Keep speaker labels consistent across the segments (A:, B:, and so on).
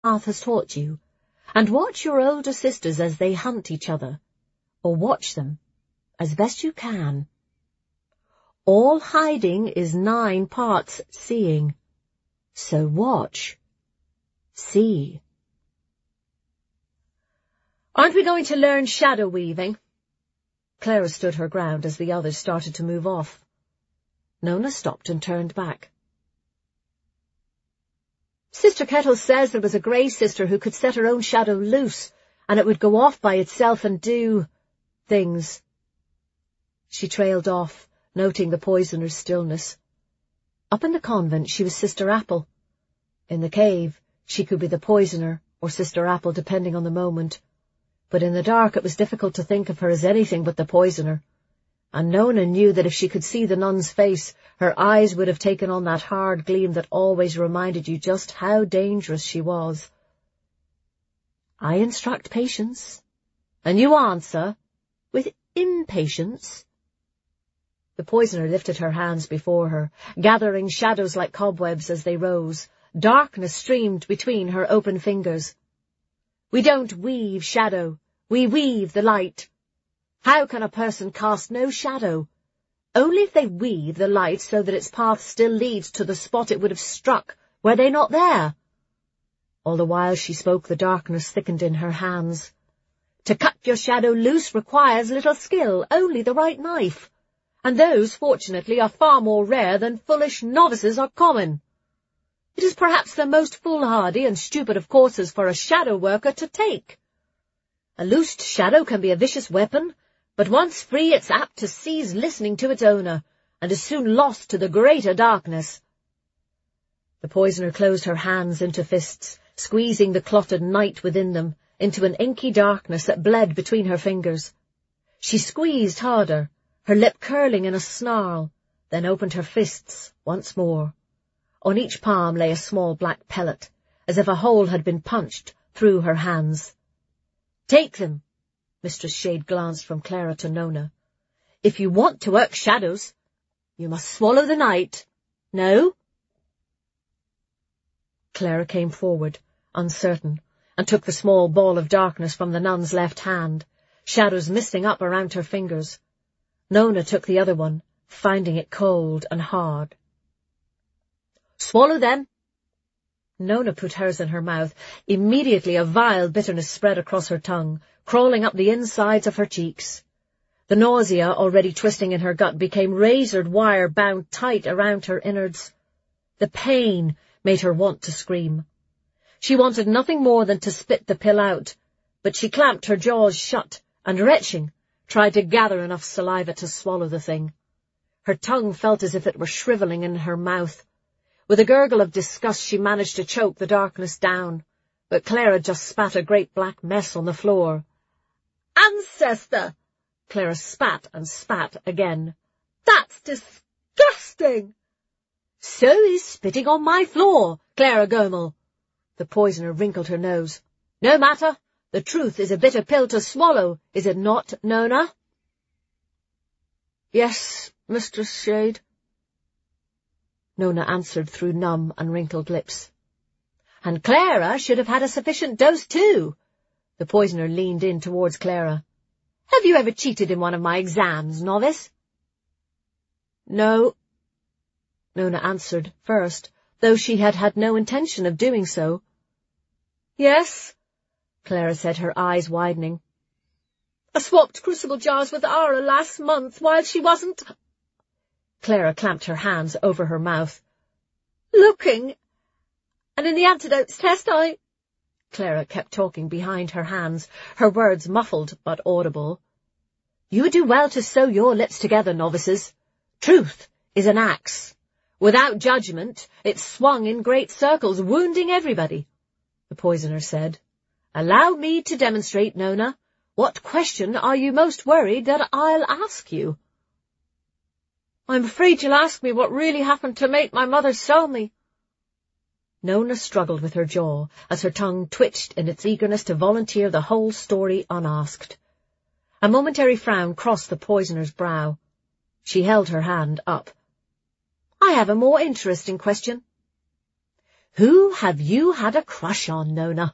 A: path has taught you, and watch your older sisters as they hunt each other, or watch them as best you can. All hiding is 9 parts seeing, so watch, see. Aren't we going to learn shadow weaving? Clara stood her ground as the others started to move off. Nona stopped and turned back. Sister Kettle says there was a grey sister who could set her own shadow loose, and it would go off by itself and do things. She trailed off, noting the poisoner's stillness. Up in the convent she was Sister Apple. In the cave she could be the poisoner or Sister Apple, depending on the moment. But in the dark it was difficult to think of her as anything but the poisoner. And Nona knew that if she could see the nun's face, her eyes would have taken on that hard gleam that always reminded you just how dangerous she was. I instruct patience, and you answer with impatience. The poisoner lifted her hands before her, gathering shadows like cobwebs as they rose. Darkness streamed between her open fingers. We don't weave shadow, we weave the light. How can a person cast no shadow? Only if they weave the light so that its path still leads to the spot it would have struck, were they not there. All the while she spoke, the darkness thickened in her hands. To cut your shadow loose requires little skill, only the right knife, and those, fortunately, are far more rare than foolish novices are common. It is perhaps the most foolhardy and stupid of courses for a shadow worker to take. A loosed shadow can be a vicious weapon, but once free it's apt to cease listening to its owner, and is soon lost to the greater darkness. The poisoner closed her hands into fists, squeezing the clotted night within them into an inky darkness that bled between her fingers. She squeezed harder, her lip curling in a snarl, then opened her fists once more. On each palm lay a small black pellet, as if a hole had been punched through her hands. Take them. Mistress Shade glanced from Clara to Nona. If you want to work shadows, you must swallow the night. No? Clara came forward, uncertain, and took the small ball of darkness from the nun's left hand, shadows misting up around her fingers. Nona took the other one, finding it cold and hard. Swallow them. Nona put hers in her mouth. Immediately a vile bitterness spread across her tongue, crawling up the insides of her cheeks. The nausea, already twisting in her gut, became razored wire bound tight around her innards. The pain made her want to scream. She wanted nothing more than to spit the pill out, but she clamped her jaws shut and, retching, tried to gather enough saliva to swallow the thing. Her tongue felt as if it were shrivelling in her mouth. With a gurgle of disgust she managed to choke the darkness down, but Clara just spat a great black mess on the floor. "Ancestor!" Clara spat and spat again. "That's disgusting!" "So is spitting on my floor, Clara Gomel." The poisoner wrinkled her nose. "No matter. The truth is a bitter pill to swallow, is it not, Nona?" "Yes, Mistress Shade," Nona answered through numb and wrinkled lips. "And Clara should have had a sufficient dose too." The poisoner leaned in towards Clara. "Have you ever cheated in one of my exams, novice?" "No," Nona answered first, though she had had no intention of doing so. "Yes," Clara said, her eyes widening. "I swapped crucible jars with Ara last month while she wasn't—" Clara clamped her hands over her mouth. "Looking, and in the antidotes test Clara kept talking behind her hands, her words muffled but audible. "You do well to sew your lips together, novices. Truth is an axe. Without judgment, it swung in great circles, wounding everybody," the poisoner said. "Allow me to demonstrate, Nona. What question are you most worried that I'll ask you?" "I'm afraid you'll ask me what really happened to make my mother sew me." Nona struggled with her jaw, as her tongue twitched in its eagerness to volunteer the whole story unasked. A momentary frown crossed the poisoner's brow. She held her hand up. "I have a more interesting question. Who have you had a crush on, Nona?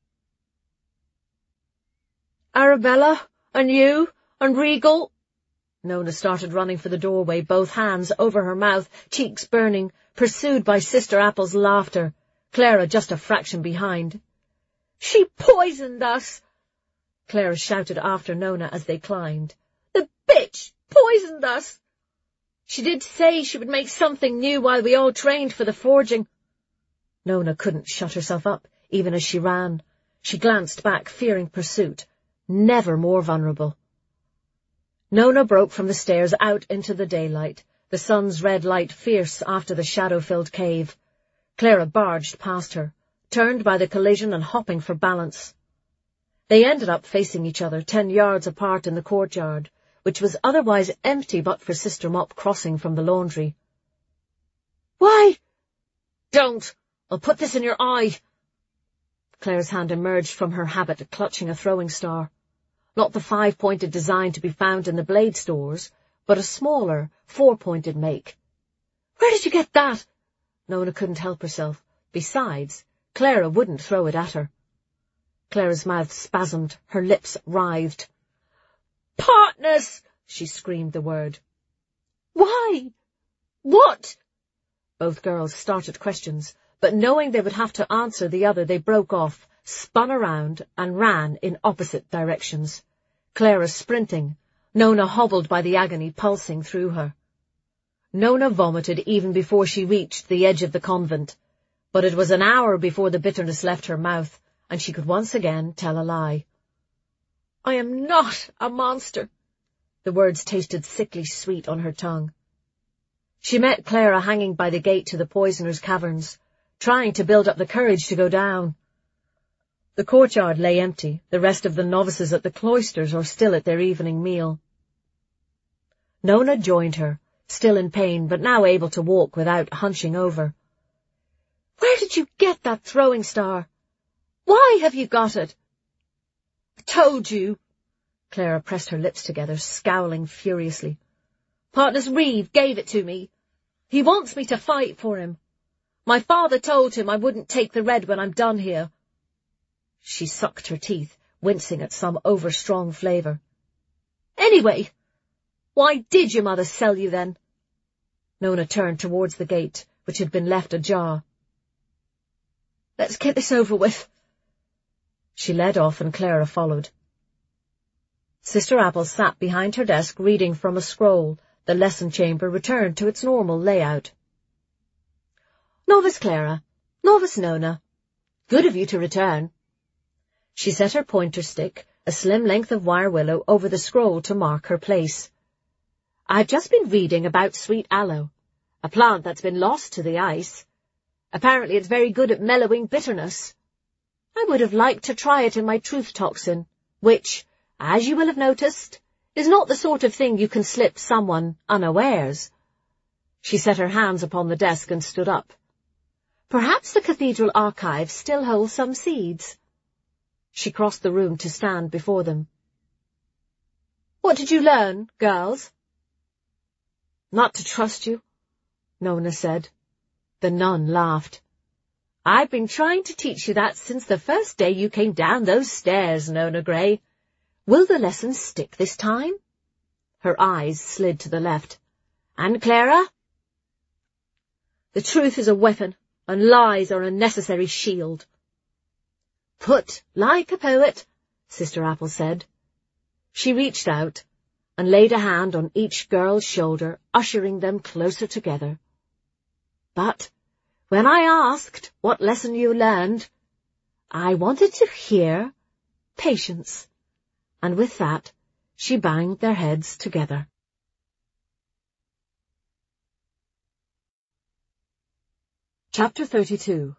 A: Arabella, and you, and Regal. Nona started running for the doorway, both hands over her mouth, cheeks burning, pursued by Sister Apple's laughter, Clara just a fraction behind. She poisoned us, Clara shouted after Nona as they climbed. The bitch poisoned us. She did say she would make something new while we all trained for the forging. Nona couldn't shut herself up, even as she ran. She glanced back, fearing pursuit, never more vulnerable. Nona broke from the stairs out into the daylight, the sun's red light fierce after the shadow-filled cave. Clara barged past her, turned by the collision and hopping for balance. They ended up facing each other 10 yards apart in the courtyard, which was otherwise empty but for Sister Mop crossing from the laundry. Why? Don't! I'll put this in your eye. Clara's hand emerged from her habit, clutching a throwing star. Not the 5-pointed design to be found in the blade stores, but a smaller, 4-pointed make. Where did you get that? Nona couldn't help herself. Besides, Clara wouldn't throw it at her. Clara's mouth spasmed, her lips writhed. Partners! She screamed the word. Why? What? Both girls started questions, but knowing they would have to answer the other, they broke off, spun around, and ran in opposite directions. Clara sprinting, Nona hobbled by the agony pulsing through her. Nona vomited even before she reached the edge of the convent, but it was an hour before the bitterness left her mouth, and she could once again tell a lie. I am not a monster. The words tasted sickly sweet on her tongue. She met Clara hanging by the gate to the poisoner's caverns, trying to build up the courage to go down. The courtyard lay empty, the rest of the novices at the cloisters or still at their evening meal. Nona joined her, still in pain but now able to walk without hunching over. Where did you get that throwing star? Why have you got it? I told you. Clara pressed her lips together, scowling furiously. Partners Reeve gave it to me. He wants me to fight for him. My father told him I wouldn't take the red when I'm done here. She sucked her teeth, wincing at some over-strong flavour. Anyway, why did your mother sell you then? Nona turned towards the gate, which had been left ajar. Let's get this over with. She led off and Clara followed. Sister Apple sat behind her desk reading from a scroll. The lesson chamber returned to its normal layout. Novice Clara, Novice Nona, good of you to return. She set her pointer stick, a slim length of wire willow, over the scroll to mark her place. I've just been reading about sweet aloe, a plant that's been lost to the ice. Apparently it's very good at mellowing bitterness. I would have liked to try it in my truth toxin, which, as you will have noticed, is not the sort of thing you can slip someone unawares. She set her hands upon the desk and stood up. Perhaps the cathedral archives still hold some seeds. She crossed the room to stand before them. What did you learn, girls? Not to trust you, Nona said. The nun laughed. I've been trying to teach you that since the first day you came down those stairs, Nona Grey. Will the lesson stick this time? Her eyes slid to the left. And Clara? The truth is a weapon, and lies are a necessary shield. Put like a poet, Sister Apple said. She reached out and laid a hand on each girl's shoulder, ushering them closer together. But when I asked what lesson you learned, I wanted to hear patience. And with that, she banged their heads together. Chapter 32.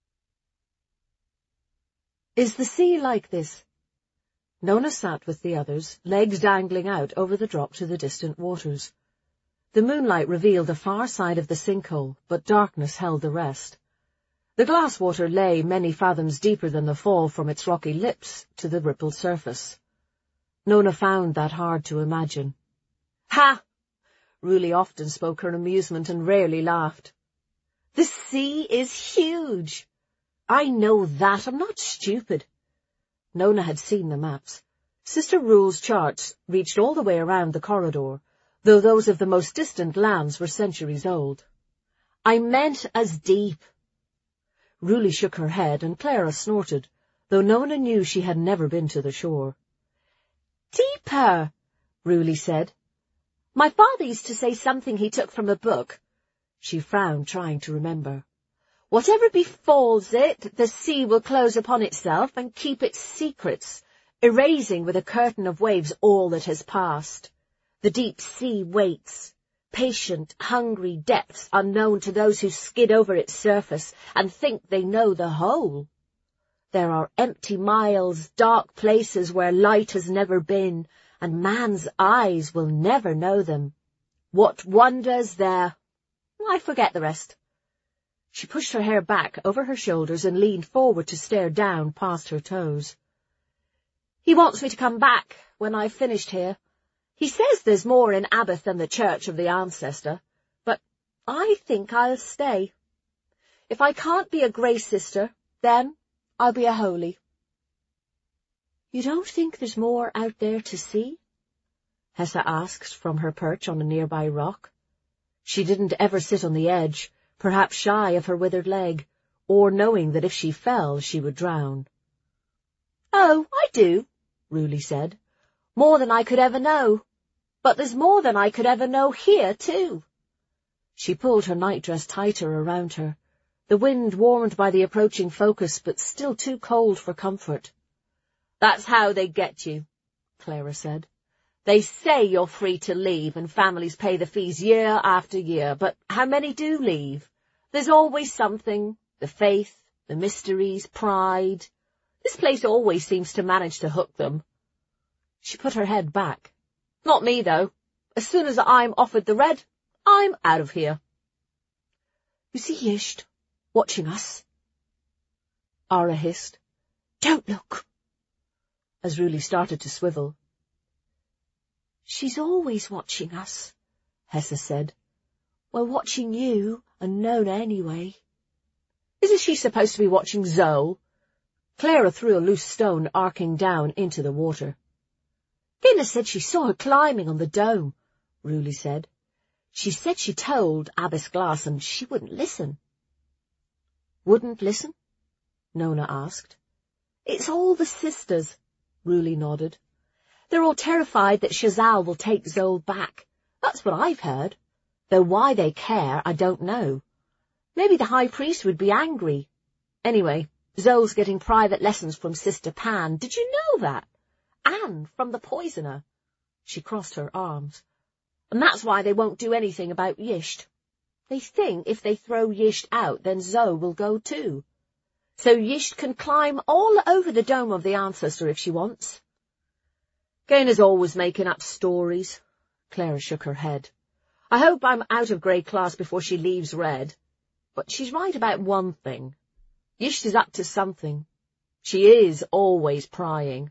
A: Is the sea like this? Nona sat with the others, legs dangling out over the drop to the distant waters. The moonlight revealed the far side of the sinkhole, but darkness held the rest. The glass water lay many fathoms deeper than the fall from its rocky lips to the rippled surface. Nona found that hard to imagine. Ha! Ruli often spoke her amusement and rarely laughed. The sea is huge. I know that. I'm not stupid. Nona had seen the maps. Sister Rule's charts reached all the way around the corridor, though those of the most distant lands were centuries old. I meant as deep. Ruli shook her head, and Clara snorted, though Nona knew she had never been to the shore. Deeper, Ruli said. My father used to say something he took from a book. She frowned, trying to remember. Whatever befalls it, the sea will close upon itself and keep its secrets, erasing with a curtain of waves all that has passed. The deep sea waits, patient, hungry depths unknown to those who skid over its surface and think they know the whole. There are empty miles, dark places where light has never been, and man's eyes will never know them. What wonders there? I forget the rest. She pushed her hair back over her shoulders and leaned forward to stare down past her toes. He wants me to come back when I've finished here. He says there's more in Abbott than the Church of the Ancestor, but I think I'll stay. If I can't be a Grey Sister, then I'll be a Holy. You don't think there's more out there to see? Hessa asked from her perch on a nearby rock. She didn't ever sit on the edge, perhaps shy of her withered leg, or knowing that if she fell she would drown. Oh, I do, Ruli said. More than I could ever know. But there's more than I could ever know here, too. She pulled her nightdress tighter around her, the wind warmed by the approaching focus, but still too cold for comfort. That's how they get you, Clara said. They say you're free to leave and families pay the fees year after year, but how many do leave? There's always something, the faith, the mysteries, pride. This place always seems to manage to hook them. She put her head back. Not me, though. As soon as I'm offered the red, I'm out of here. You see Yisht watching us? Ara hissed. Don't look. As Ruli started to swivel. She's always watching us, Hessa said. Well, watching you and Nona anyway. Isn't she supposed to be watching Zoe? Clara threw a loose stone arcing down into the water. Vina said she saw her climbing on the dome, Ruli said. She said she told Abbess Glass and she wouldn't listen. Wouldn't listen? Nona asked. It's all the sisters, Ruli nodded. They're all terrified that Shazal will take Zol back. That's what I've heard. Though why they care, I don't know. Maybe the High Priest would be angry. Anyway, Zol's getting private lessons from Sister Pan. Did you know that? And from the poisoner. She crossed her arms. And that's why they won't do anything about Yisht. They think if they throw Yisht out, then Zol will go too. So Yisht can climb all over the dome of the Ancestor if she wants. Gaina's always making up stories. Clara shook her head. I hope I'm out of grey class before she leaves Red. But she's right about one thing. Yisht is up to something. She is always prying.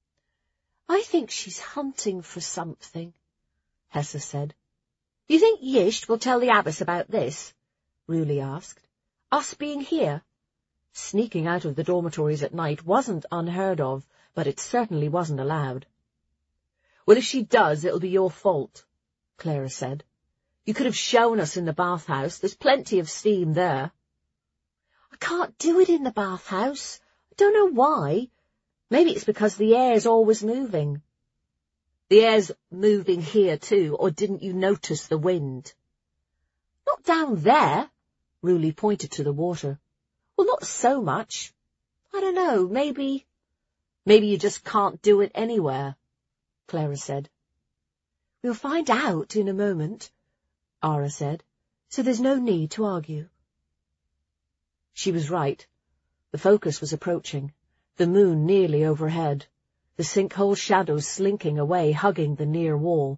A: I think she's hunting for something, Hessa said. You think Yisht will tell the Abbess about this? Ruli asked. Us being here? Sneaking out of the dormitories at night wasn't unheard of, but it certainly wasn't allowed. Well, if she does, it'll be your fault, Clara said. You could have shown us in the bathhouse. There's plenty of steam there. I can't do it in the bathhouse. I don't know why. Maybe it's because the air's always moving. The air's moving here too, or didn't you notice the wind? Not down there, Ruli pointed to the water. Well, not so much. I don't know, maybe you just can't do it anywhere, Clara said. We'll find out in a moment, Ara said, so there's no need to argue. She was right. The focus was approaching, the moon nearly overhead, the sinkhole shadows slinking away, hugging the near wall.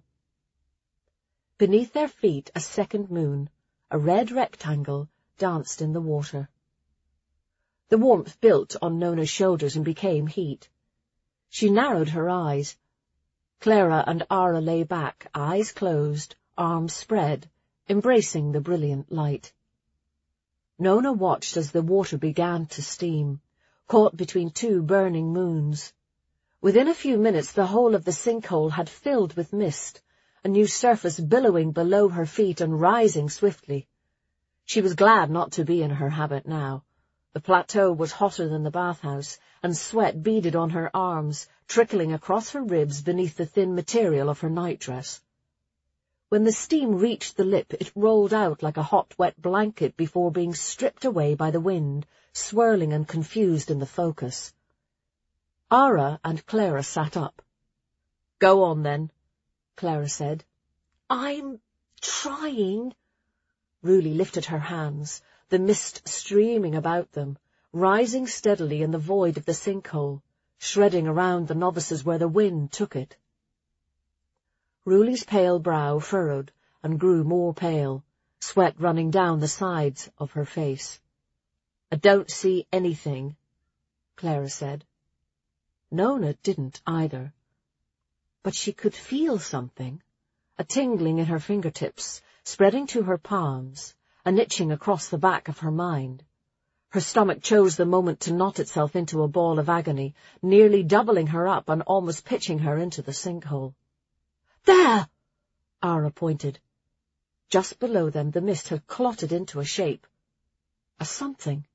A: Beneath their feet a second moon, a red rectangle, danced in the water. The warmth built on Nona's shoulders and became heat. She narrowed her eyes. Clara and Ara lay back, eyes closed, arms spread, embracing the brilliant light. Nona watched as the water began to steam, caught between two burning moons. Within a few minutes the whole of the sinkhole had filled with mist, a new surface billowing below her feet and rising swiftly. She was glad not to be in her habit now. The plateau was hotter than the bathhouse, and sweat beaded on her arms, trickling across her ribs beneath the thin material of her nightdress. When the steam reached the lip, it rolled out like a hot, wet blanket before being stripped away by the wind, swirling and confused in the focus. Ara and Clara sat up. "Go on, then," Clara said. "I'm trying." Ruli lifted her hands, the mist streaming about them, rising steadily in the void of the sinkhole, shredding around the novices where the wind took it. Ruli's pale brow furrowed and grew more pale, sweat running down the sides of her face. "I don't see anything," Clara said. Nona didn't either. But she could feel something, a tingling in her fingertips, spreading to her palms, an itching across the back of her mind. Her stomach chose the moment to knot itself into a ball of agony, nearly doubling her up and almost pitching her into the sinkhole. "There!" Ara pointed. Just below them the mist had clotted into a shape. A something.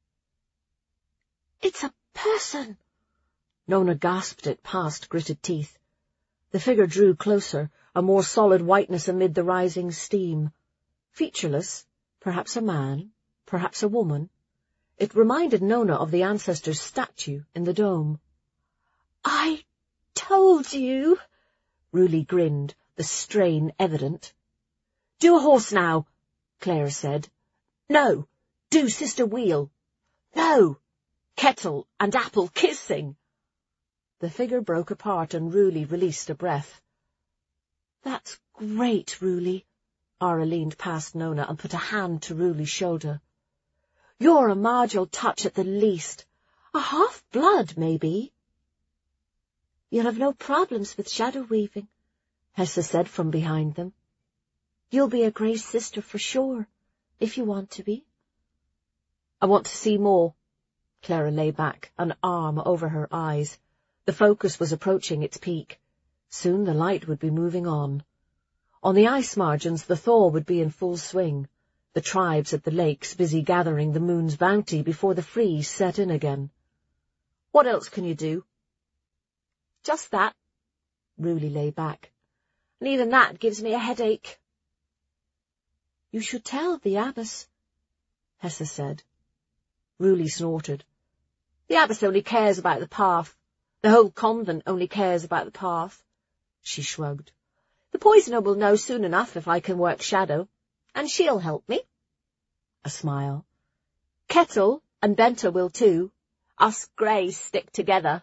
A: "It's a person!" Nona gasped it past gritted teeth. The figure drew closer, a more solid whiteness amid the rising steam. Featureless, perhaps a man, perhaps a woman. It reminded Nona of the ancestor's statue in the dome. "I told you," Ruli grinned, the strain evident. "Do a horse now," Clara said. "No, do Sister Wheel." "No, Kettle and Apple kissing." The figure broke apart and Ruli released a breath. "That's great, Ruli." Ara leaned past Nona and put a hand to Ruli's shoulder. "You're a Marjol touch at the least. A half-blood, maybe." "You'll have no problems with shadow-weaving," Hessa said from behind them. "You'll be a Grey sister for sure, if you want to be." "I want to see more." Clara lay back, an arm over her eyes. The focus was approaching its peak. Soon the light would be moving on. On the ice margins the thaw would be in full swing, the tribes at the lakes busy gathering the moon's bounty before the freeze set in again. "What else can you do?" "Just that." Ruli lay back. "And even that gives me a headache." "You should tell the abbess," Hessa said. Ruli snorted. "The abbess only cares about the path. The whole convent only cares about the path." She shrugged. "The poisoner will know soon enough if I can work shadow, and she'll help me." A smile. "Kettle and Benta will too. Us Greys stick together."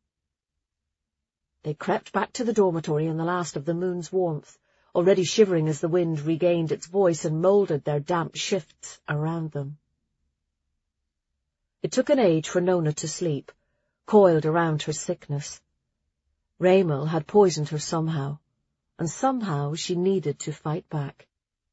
A: They crept back to the dormitory in the last of the moon's warmth, already shivering as the wind regained its voice and moulded their damp shifts around them. It took an age for Nona to sleep, coiled around her sickness. Raymel had poisoned her somehow, and somehow she needed to fight back.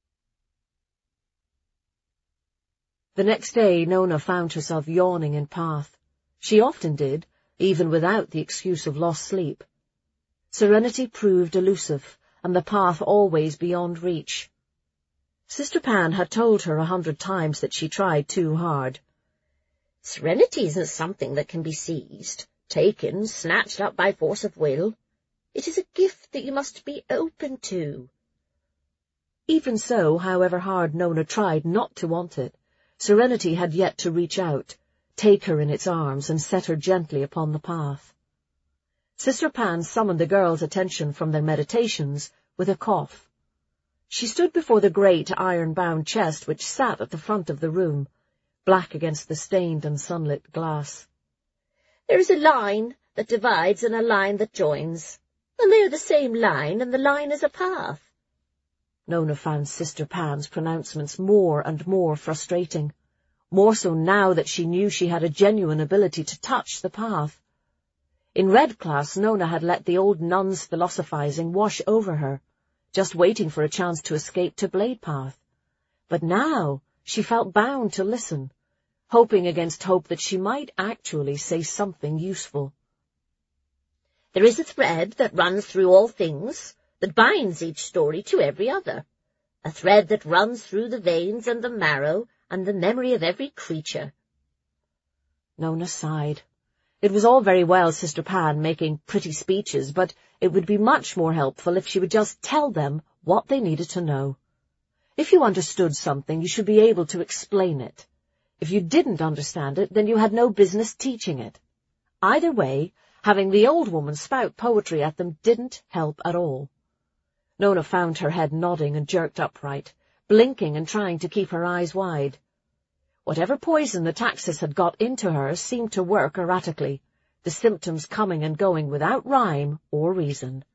A: The next day Nona found herself yawning in Path. She often did, even without the excuse of lost sleep. Serenity proved elusive, and the path always beyond reach. Sister Pan had told her 100 times that she tried too hard.
B: "Serenity isn't something that can be seized, taken, snatched up by force of will. It is a gift that you must be open to."
A: Even so, however hard Nona tried not to want it, Serenity had yet to reach out, take her in its arms, and set her gently upon the path. Sister Pan summoned the girls' attention from their meditations with a cough. She stood before the great iron-bound chest which sat at the front of the room, black against the stained and sunlit glass.
B: "There is a line that divides and a line that joins, and they are the same line, and the line is a path."
A: Nona found Sister Pan's pronouncements more and more frustrating, more so now that she knew she had a genuine ability to touch the path. In Red class, Nona had let the old nun's philosophizing wash over her, just waiting for a chance to escape to Blade Path. But now she felt bound to listen, hoping against hope that she might actually say something useful.
B: There is a thread that runs through all things, that binds each story to every other, a thread that runs through the veins and the marrow and the memory of every creature.
A: Nona sighed. It was all very well Sister Pan making pretty speeches, but it would be much more helpful if she would just tell them what they needed to know. If you understood something, you should be able to explain it. If you didn't understand it, then you had no business teaching it. Either way, having the old woman spout poetry at them didn't help at all. Nona found her head nodding and jerked upright, blinking and trying to keep her eyes wide. Whatever poison the taxus had got into her seemed to work erratically, the symptoms coming and going without rhyme or reason.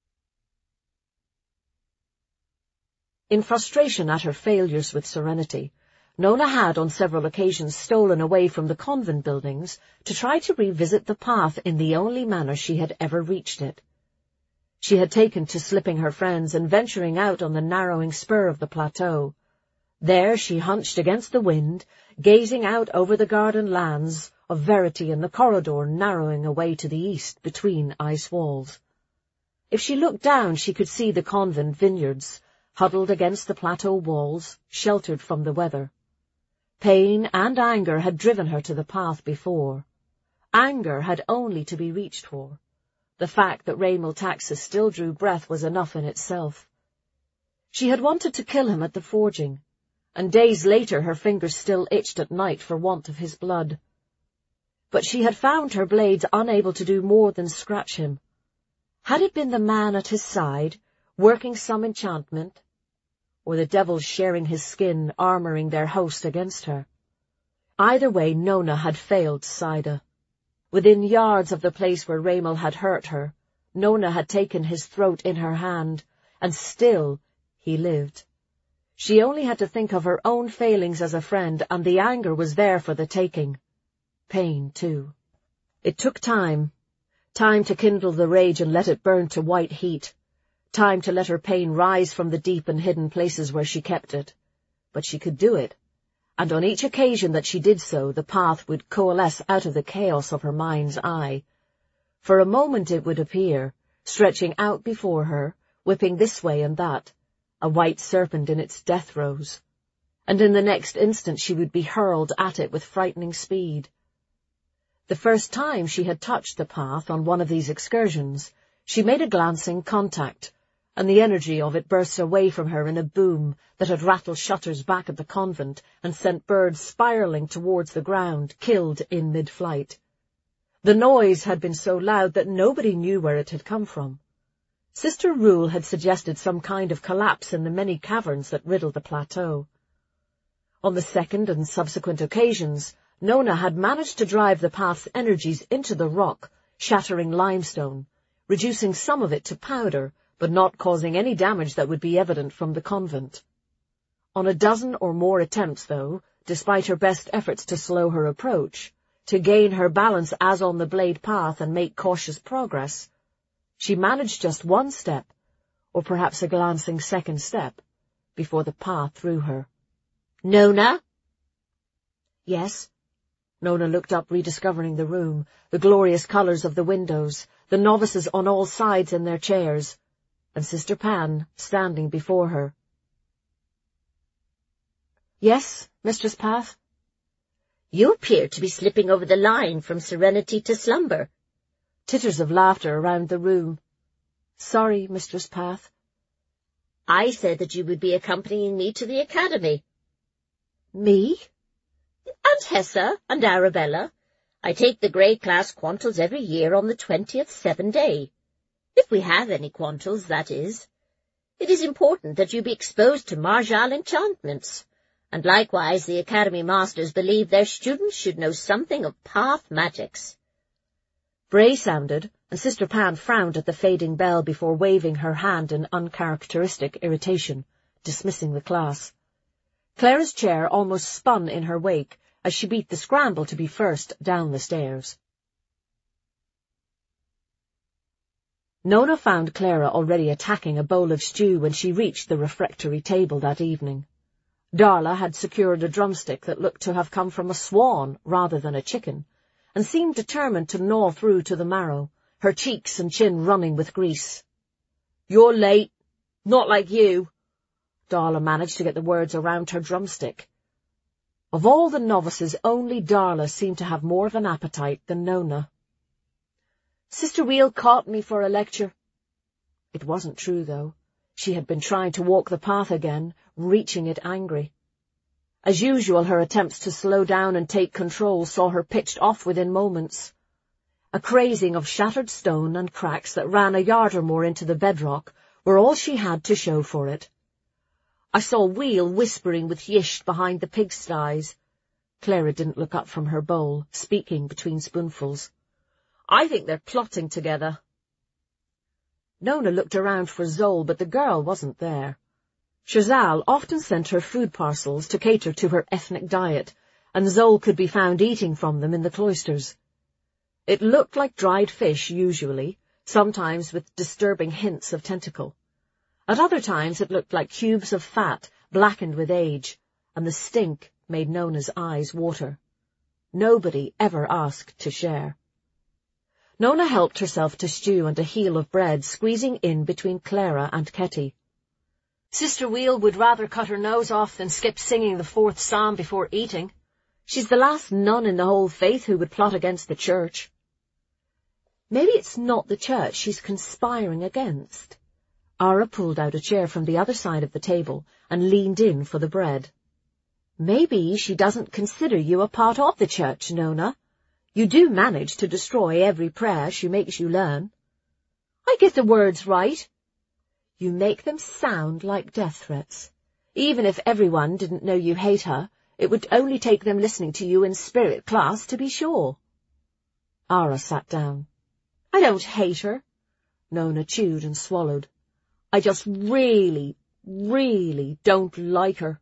A: In frustration at her failures with Serenity, Nona had on several occasions stolen away from the convent buildings to try to revisit the path in the only manner she had ever reached it. She had taken to slipping her friends and venturing out on the narrowing spur of the plateau. There she hunched against the wind, gazing out over the garden lands of Verity and the corridor narrowing away to the east between ice walls. If she looked down, she could see the convent vineyards, huddled against the plateau walls, sheltered from the weather. Pain and anger had driven her to the path before. Anger had only to be reached for. The fact that Raymil Taxus still drew breath was enough in itself. She had wanted to kill him at the forging, and days later her fingers still itched at night for want of his blood. But she had found her blades unable to do more than scratch him. Had it been the man at his side, working some enchantment, or the devils sharing his skin, armouring their host against her? Either way, Nona had failed Saida. Within yards of the place where Raymil had hurt her, Nona had taken his throat in her hand, and still he lived. She only had to think of her own failings as a friend, and the anger was there for the taking. Pain, too. It took time to kindle the rage and let it burn to white heat, time to let her pain rise from the deep and hidden places where she kept it. But she could do it, and on each occasion that she did so, the path would coalesce out of the chaos of her mind's eye. For a moment it would appear, stretching out before her, whipping this way and that, a white serpent in its death throes, and in the next instant she would be hurled at it with frightening speed. The first time she had touched the path on one of these excursions, she made a glancing contact, and the energy of it burst away from her in a boom that had rattled shutters back at the convent and sent birds spiralling towards the ground, killed in mid-flight. The noise had been so loud that nobody knew where it had come from. Sister Rule had suggested some kind of collapse in the many caverns that riddled the plateau. On the second and subsequent occasions, Nona had managed to drive the path's energies into the rock, shattering limestone, reducing some of it to powder, but not causing any damage that would be evident from the convent. On a dozen or more attempts, though, despite her best efforts to slow her approach, to gain her balance as on the blade path and make cautious progress, she managed just one step, or perhaps a glancing second step, before the path threw her.
B: "Nona?"
A: "Yes." Nona looked up, rediscovering the room, the glorious colours of the windows, the novices on all sides in their chairs, and Sister Pan standing before her. "Yes, Mistress Path?"
B: "You appear to be slipping over the line from serenity to slumber."
A: Titters of laughter around the room. "Sorry, Mistress Path."
B: "I said that you would be accompanying me to the academy."
A: "Me?"
B: "And Hessa and Arabella. I take the grey class quantles every year on the 20th 7 day. If we have any quantles, that is. It is important that you be exposed to martial enchantments, and likewise the academy masters believe their students should know something of path magics."
A: Bray sounded, and Sister Pan frowned at the fading bell before waving her hand in uncharacteristic irritation, dismissing the class. Clara's chair almost spun in her wake as she beat the scramble to be first down the stairs. Nona found Clara already attacking a bowl of stew when she reached the refectory table that evening. Darla had secured a drumstick that looked to have come from a swan rather than a chicken, and seemed determined to gnaw through to the marrow, her cheeks and chin running with grease. "You're late. Not like you." Darla managed to get the words around her drumstick. Of all the novices, only Darla seemed to have more of an appetite than Nona. "Sister Wheel caught me for a lecture." It wasn't true, though. She had been trying to walk the path again, reaching it angry. As usual, her attempts to slow down and take control saw her pitched off within moments. A crazing of shattered stone and cracks that ran a yard or more into the bedrock were all she had to show for it. I saw Wheel whispering with Yish behind the pigsties. Clara didn't look up from her bowl, speaking between spoonfuls. "I think they're plotting together." Nona looked around for Zol, but the girl wasn't there. Shazal often sent her food parcels to cater to her ethnic diet, and Zol could be found eating from them in the cloisters. It looked like dried fish, usually, sometimes with disturbing hints of tentacle. At other times it looked like cubes of fat, blackened with age, and the stink made Nona's eyes water. Nobody ever asked to share. Nona helped herself to stew and a heel of bread, squeezing in between Clara and Ketty. Sister Wheel would rather cut her nose off than skip singing the 4th Psalm before eating. She's the last nun in the whole faith who would plot against the church. Maybe it's not the church she's conspiring against. Ara pulled out a chair from the other side of the table and leaned in for the bread. Maybe she doesn't consider you a part of the church, Nona. You do manage to destroy every prayer she makes you learn. I get the words right. You make them sound like death threats. Even if everyone didn't know you hate her, it would only take them listening to you in spirit class to be sure. Ara sat down. I don't hate her. Nona chewed and swallowed. I just really, really don't like her.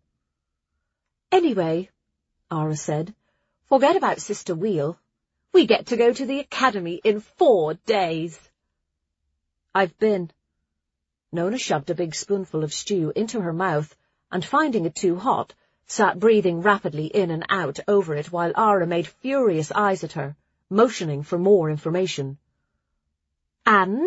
A: Anyway, Ara said, forget about Sister Wheel. We get to go to the academy in 4 days. I've been. Nona shoved a big spoonful of stew into her mouth and, finding it too hot, sat breathing rapidly in and out over it while Ara made furious eyes at her, motioning for more information. And?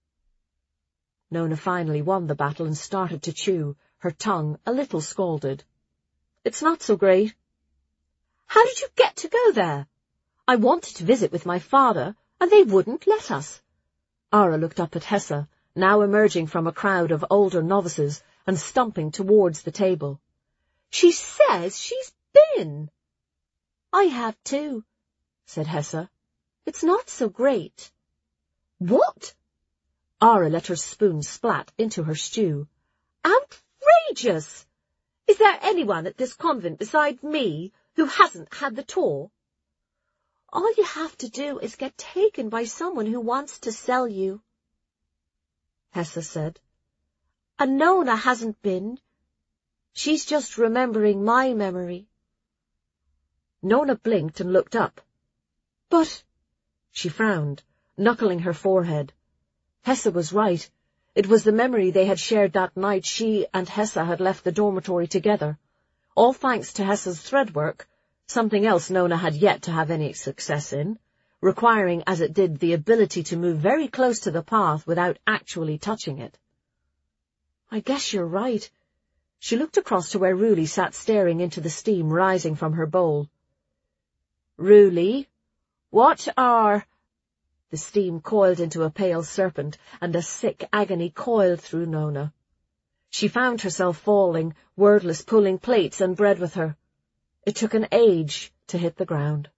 A: Nona finally won the battle and started to chew, her tongue a little scalded. It's not so great. How did you get to go there? I wanted to visit with my father, and they wouldn't let us. Ara looked up at Hessa, now emerging from a crowd of older novices and stumping towards the table. She says she's been. I have too, said Hessa. It's not so great. What? Ara let her spoon splat into her stew. Outrageous! Is there anyone at this convent beside me who hasn't had the tour? All you have to do is get taken by someone who wants to sell you, Hessa said. And Nona hasn't been. She's just remembering my memory. Nona blinked and looked up. But, she frowned, knuckling her forehead. Hessa was right. It was the memory they had shared that night she and Hessa had left the dormitory together. All thanks to Hessa's thread work, something else Nona had yet to have any success in, requiring as it did the ability to move very close to the path without actually touching it. I guess you're right. She looked across to where Ruli sat staring into the steam rising from her bowl. Ruli, what are... The steam coiled into a pale serpent, and a sick agony coiled through Nona. She found herself falling, wordless, pulling plates and bread with her. It took an age to hit the ground.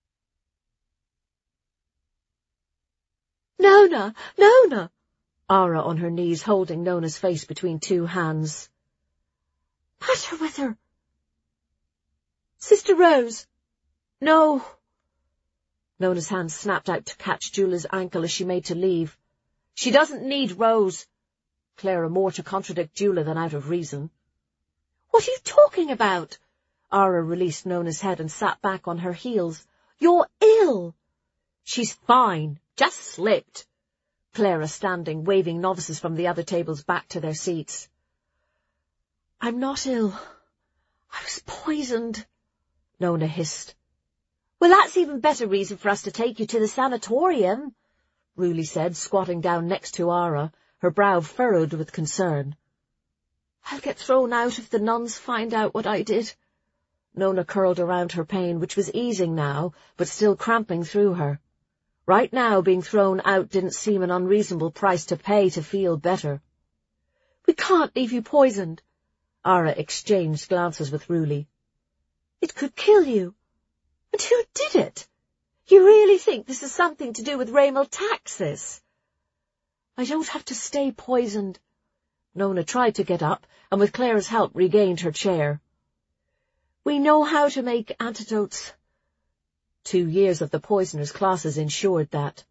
A: Nona! Nona! Ara on her knees, holding Nona's face between 2 hands. Pat her with her. Sister Rose! No! Nona's hand snapped out to catch Jula's ankle as she made to leave. She doesn't need Rose. Clara more to contradict Jula than out of reason. What are you talking about? Ara released Nona's head and sat back on her heels. You're ill. She's fine. Just slipped. Clara standing, waving novices from the other tables back to their seats. I'm not ill. I was poisoned, Nona hissed. Well, that's even better reason for us to take you to the sanatorium, Ruli said, squatting down next to Ara, her brow furrowed with concern. I'll get thrown out if the nuns find out what I did. Nona curled around her pain, which was easing now, but still cramping through her. Right now, being thrown out didn't seem an unreasonable price to pay to feel better. We can't leave you poisoned. Ara exchanged glances with Ruli. It could kill you. And who did it? You really think this is something to do with Rameltaxis? I don't have to stay poisoned. Nona tried to get up, and with Clara's help regained her chair. We know how to make antidotes. 2 years of the poisoners' classes ensured that.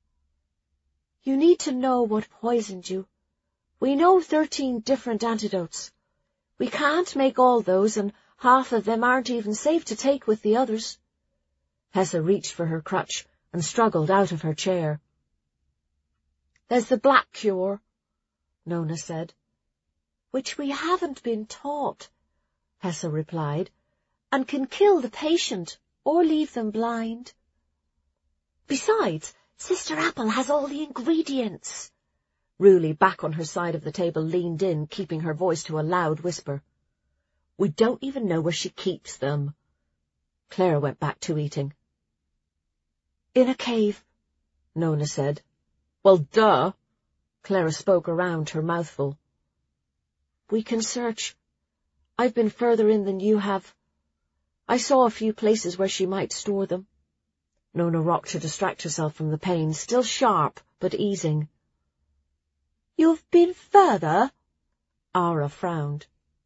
A: You need to know what poisoned you. We know 13 different antidotes. We can't make all those, and half of them aren't even safe to take with the others. Hessa reached for her crutch and struggled out of her chair. There's the black cure, Nona said. Which we haven't been taught, Hessa replied, and can kill the patient or leave them blind. Besides, Sister Apple has all the ingredients. Ruli, back on her side of the table, leaned in, keeping her voice to a loud whisper. We don't even know where she keeps them. Clara went back to eating. In a cave, Nona said. Well, duh. Clara spoke around her mouthful. We can search. I've been further in than you have. I saw a few places where she might store them. Nona rocked to distract herself from the pain, still sharp, but easing. You've been further? Ara frowned.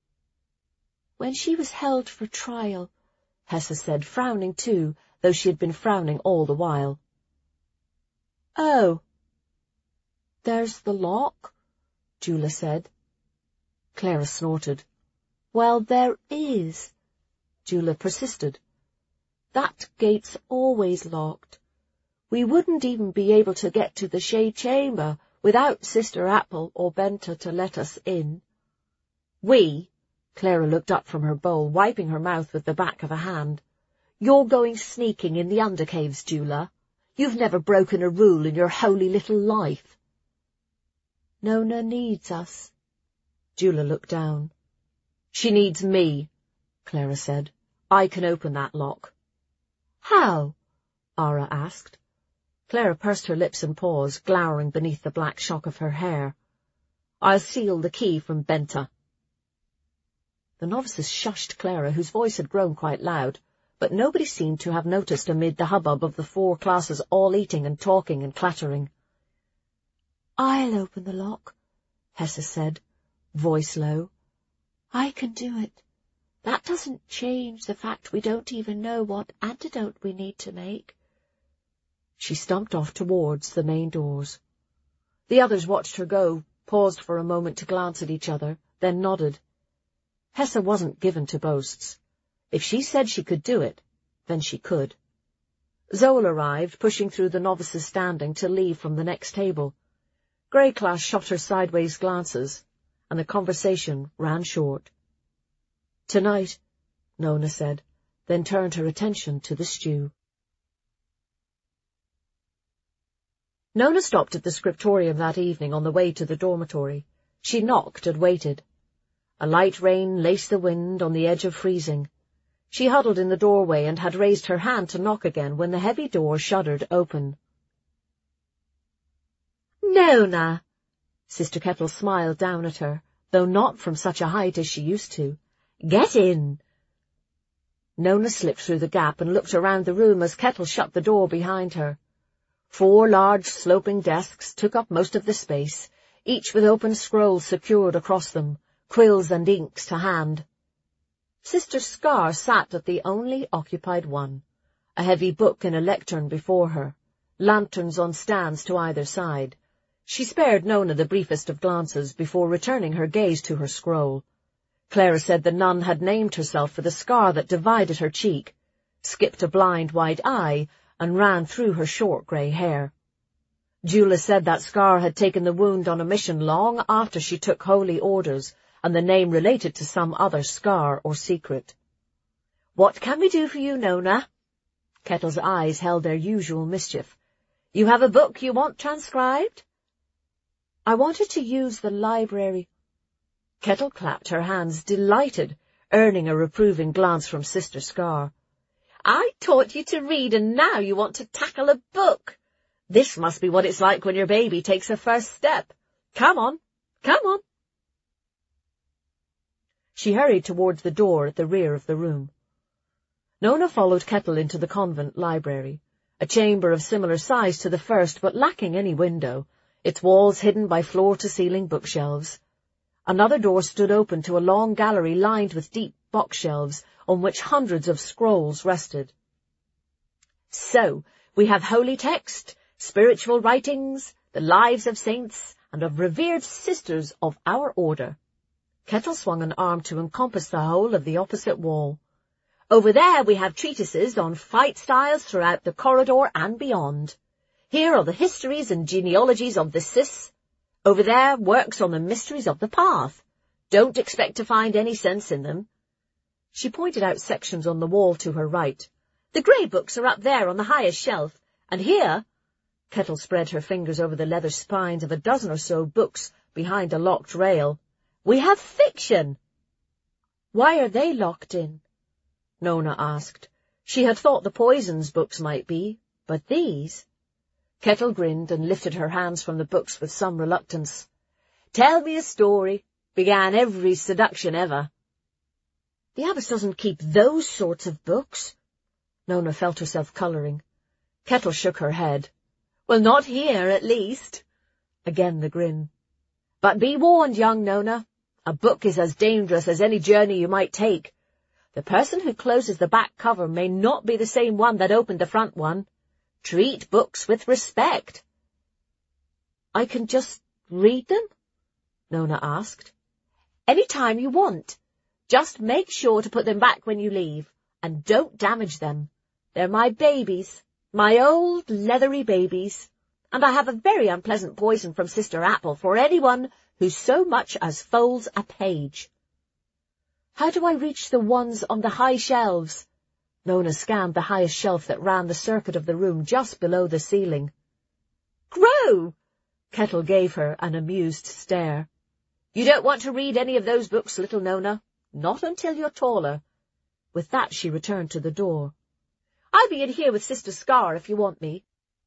A: When she was held for trial, Hessa said, frowning too, though she had been frowning all the while. Oh. There's the lock, Jula said. Clara snorted. Well, there is, Jula persisted. That gate's always locked. We wouldn't even be able to get to the Shade Chamber without Sister Apple or Benta to let us in. We? Clara looked up from her bowl, wiping her mouth with the back of a hand. You're going sneaking in the undercaves, Jula. You've never broken a rule in your holy little life. Nona needs us. Jula looked down. She needs me, Clara said. I can open that lock. How? Ara asked. Clara pursed her lips and paused, glowering beneath the black shock of her hair. I'll steal the key from Benta. The novices shushed Clara, whose voice had grown quite loud, but nobody seemed to have noticed amid the hubbub of the 4 classes all eating and talking and clattering. I'll open the lock, Hessa said, voice low. I can do it. That doesn't change the fact we don't even know what antidote we need to make. She stumped off towards the main doors. The others watched her go, paused for a moment to glance at each other, then nodded. Hessa wasn't given to boasts. If she said she could do it, then she could. Zoel arrived, pushing through the novices standing to leave from the next table. Grey Class shot her sideways glances, and the conversation ran short. Tonight, Nona said, then turned her attention to the stew. Nona stopped at the scriptorium that evening on the way to the dormitory. She knocked and waited. A light rain laced the wind on the edge of freezing. She huddled in the doorway and had raised her hand to knock again when the heavy door shuddered open. Nona! Sister Kettle smiled down at her, though not from such a height as she used to. Get in! Nona slipped through the gap and looked around the room as Kettle shut the door behind her. 4 large sloping desks took up most of the space, each with open scrolls secured across them, quills and inks to hand. Sister Scar sat at the only occupied one, a heavy book in a lectern before her, lanterns on stands to either side. She spared Nona the briefest of glances before returning her gaze to her scroll. Clara said the nun had named herself for the scar that divided her cheek, skipped a blind white eye, and ran through her short grey hair. Jula said that scar had taken the wound on a mission long after she took holy orders, and the name related to some other scar or secret. "What can we do for you, Nona?" Kettle's eyes held their usual mischief. "You have a book you want transcribed?" "I wanted to use the library." Kettle clapped her hands, delighted, earning a reproving glance from Sister Scar. "I taught you to read, and now you want to tackle a book. This must be what it's like when your baby takes her first step. Come on, come on." She hurried towards the door at the rear of the room. Nona followed Kettle into the convent library, a chamber of similar size to the first but lacking any window, its walls hidden by floor-to-ceiling bookshelves. Another door stood open to a long gallery lined with deep box shelves on which hundreds of scrolls rested. "So, we have holy text, spiritual writings, the lives of saints, and of revered sisters of our order." Kettle swung an arm to encompass the whole of the opposite wall. "Over there we have treatises on fight styles throughout the corridor and beyond. Here are the histories and genealogies of the cis. Over there, works on the mysteries of the path. Don't expect to find any sense in them." She pointed out sections on the wall to her right. "The grey books are up there on the highest shelf, and here—" Kettle spread her fingers over the leather spines of a dozen or so books behind a locked rail. "We have fiction." "Why are they locked in?" Nona asked. She had thought the poisons books might be, but these— Kettle grinned and lifted her hands from the books with some reluctance. "Tell me a story. Began every seduction ever." "The abbess doesn't keep those sorts of books." Nona felt herself colouring. Kettle shook her head. "Well, not here, at least." Again the grin. "But be warned, young Nona. A book is as dangerous as any journey you might take. The person who closes the back cover may not be the same one that opened the front one. Treat books with respect." "I can just read them?" Nona asked. "Any time you want. Just make sure to put them back when you leave, and don't damage them. They're my babies, my old leathery babies, and I have a very unpleasant poison from Sister Apple for anyone who so much as folds a page." "How do I reach the ones on the high shelves?" Nona scanned the highest shelf that ran the circuit of the room just below the ceiling. "Grow!" Kettle gave her an amused stare. "You don't want to read any of those books, little Nona. Not until you're taller." With that she returned to the door. "I'll be in here with Sister Scar if you want me."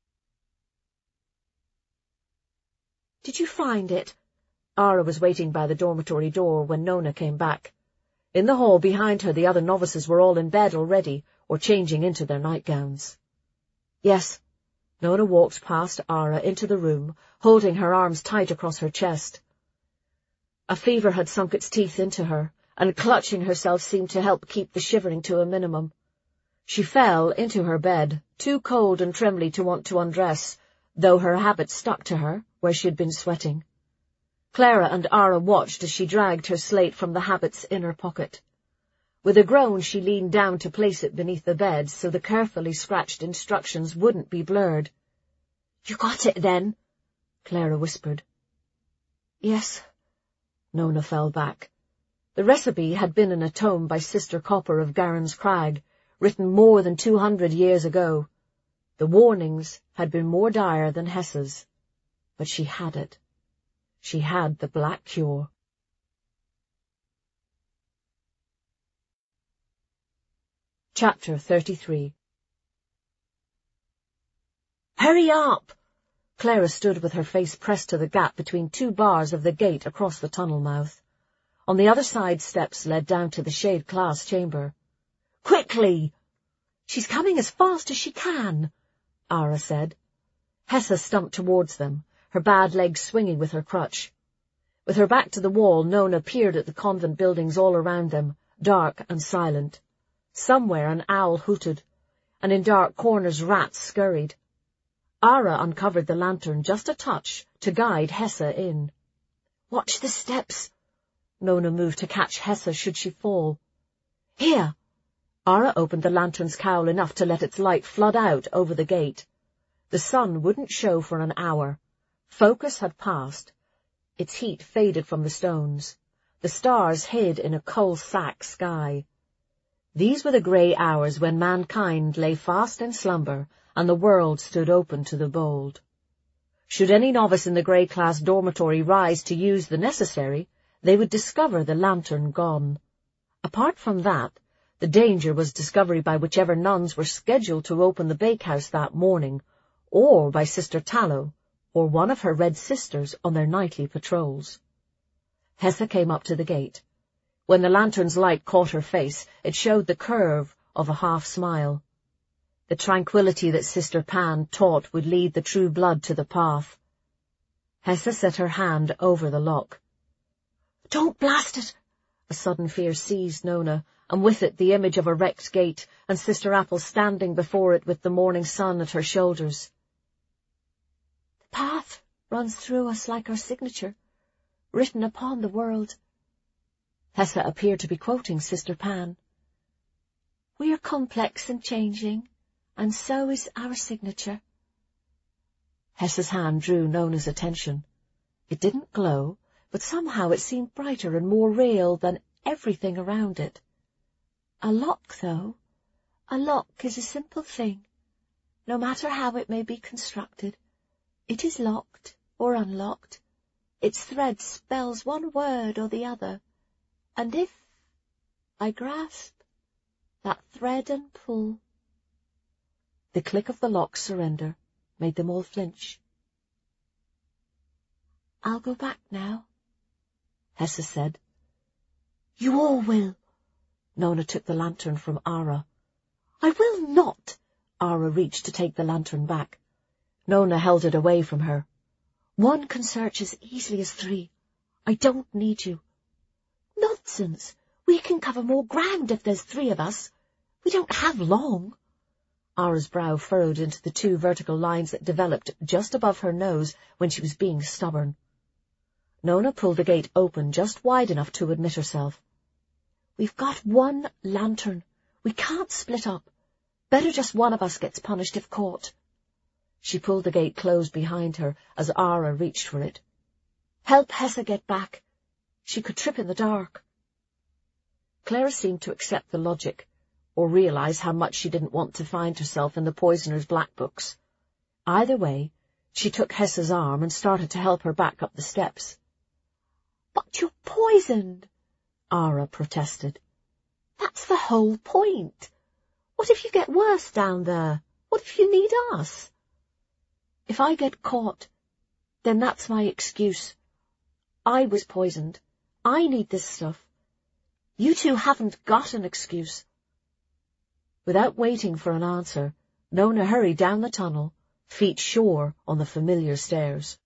A: "Did you find it?" Ara was waiting by the dormitory door when Nona came back. In the hall behind her the other novices were all in bed already, or changing into their nightgowns. "Yes." Nona walked past Ara into the room, holding her arms tight across her chest. A fever had sunk its teeth into her, and clutching herself seemed to help keep the shivering to a minimum. She fell into her bed, too cold and trembly to want to undress, though her habit stuck to her, where she had been sweating. Clara and Ara watched as she dragged her slate from the habit's inner pocket. With a groan she leaned down to place it beneath the bed so the carefully scratched instructions wouldn't be blurred. "You got it, then?" Clara whispered. "Yes." Nona fell back. The recipe had been in a tome by Sister Copper of Garen's Crag, written more than 200 years ago. The warnings had been more dire than Hessa's, but she had it. She had the black cure. Chapter 33. "Hurry up!" Clara stood with her face pressed to the gap between two bars of the gate across the tunnel mouth. On the other side steps led down to the shade class chamber. "Quickly!" "She's coming as fast as she can," Ara said. Hessa stumped towards them, her bad legs swinging with her crutch. With her back to the wall, Nona peered at the convent buildings all around them, dark and silent. Somewhere an owl hooted, and in dark corners rats scurried. Ara uncovered the lantern just a touch to guide Hessa in. "Watch the steps." Nona moved to catch Hessa should she fall. "Here." Ara opened the lantern's cowl enough to let its light flood out over the gate. The sun wouldn't show for an hour. Focus had passed. Its heat faded from the stones. the stars hid in a coal-sack sky. These were the grey hours when mankind lay fast in slumber and the world stood open to the bold. Should any novice in the grey class dormitory rise to use the necessary, they would discover the lantern gone. Apart from that, the danger was discovery by whichever nuns were scheduled to open the bakehouse that morning, or by Sister Tallow, or one of her red sisters on their nightly patrols. Hesse came up to the gate. When the lantern's light caught her face, it showed the curve of a half-smile. The tranquillity that Sister Pan taught would lead the true blood to the path. Hesse set her hand over the lock. "Don't blast it!" A sudden fear seized Nona, and with it the image of a wrecked gate, and Sister Apple standing before it with the morning sun at her shoulders. "The path runs through us like our signature, written upon the world." Hesse appeared to be quoting Sister Pan. "We are complex and changing, and so is our signature." Hesse's hand drew Nona's attention. It didn't glow, but somehow it seemed brighter and more real than everything around it. "A lock, though. A lock is a simple thing. No matter how it may be constructed, it is locked or unlocked. Its thread spells one word or the other, and if I grasp that thread and pull—" The click of the lock's surrender made them all flinch. "I'll go back now," Hesse said. "You all will." Nona took the lantern from Ara. "I will not." Ara reached to take the lantern back. Nona held it away from her. "One can search as easily as three. I don't need you." "Nonsense. We can cover more ground if there's three of us. We don't have long." Ara's brow furrowed into the two vertical lines that developed just above her nose when she was being stubborn. Nona pulled the gate open just wide enough to admit herself. "We've got one lantern. We can't split up. Better just one of us gets punished if caught." She pulled the gate closed behind her as Ara reached for it. "Help Hesse get back. She could trip in the dark." Clara seemed to accept the logic, or realize how much she didn't want to find herself in the poisoner's black books. Either way, she took Hesse's arm and started to help her back up the steps. "But you're poisoned," Ara protested. "That's the whole point. What if you get worse down there? What if you need us?" "If I get caught, then that's my excuse. I was poisoned. I need this stuff. You two haven't got an excuse." Without waiting for an answer, Nona hurried down the tunnel, feet sure on the familiar stairs.